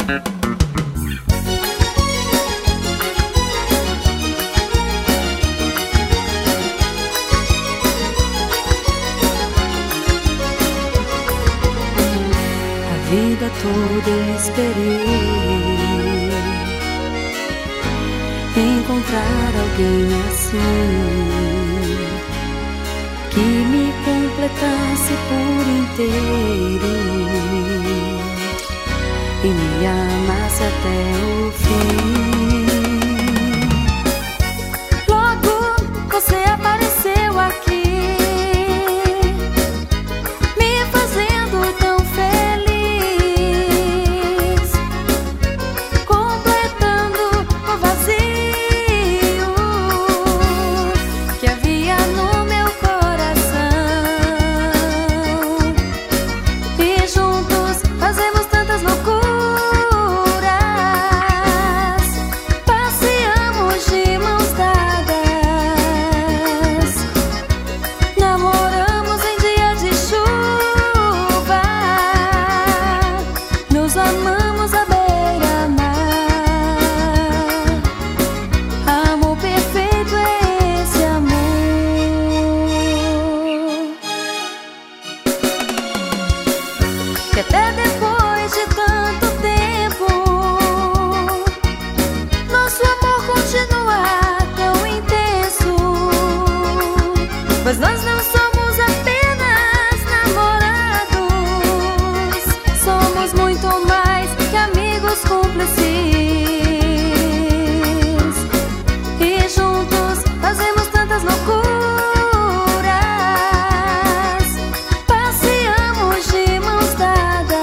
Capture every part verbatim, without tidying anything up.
A vida toda eu esperei encontrar alguém assim, que me completasse por inteiro e me amasse até o fim. Logo você apareceu aqui, me fazendo tão feliz, completando o vazio que havia no meu coração. E juntos fazemos tantas loucuras, passeamos de mãos dadas, namoramos em dia de chuva, nos amamos à beira-mar. Amor perfeito é esse amor, que até depois de tanto tempo nosso amor continua tão intenso, mas nós não somos apenas namorados, somos muito mais que amigos cúmplices, e juntos fazemos tantas loucuras, passeamos de mãos dadas,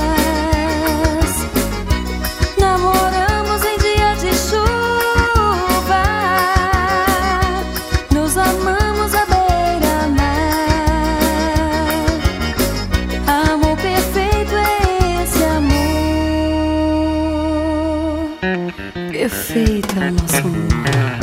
namoramos em dia de chuva, nos amamos à beira-mar. Amor perfeito é esse amor, perfeito é o nosso amor.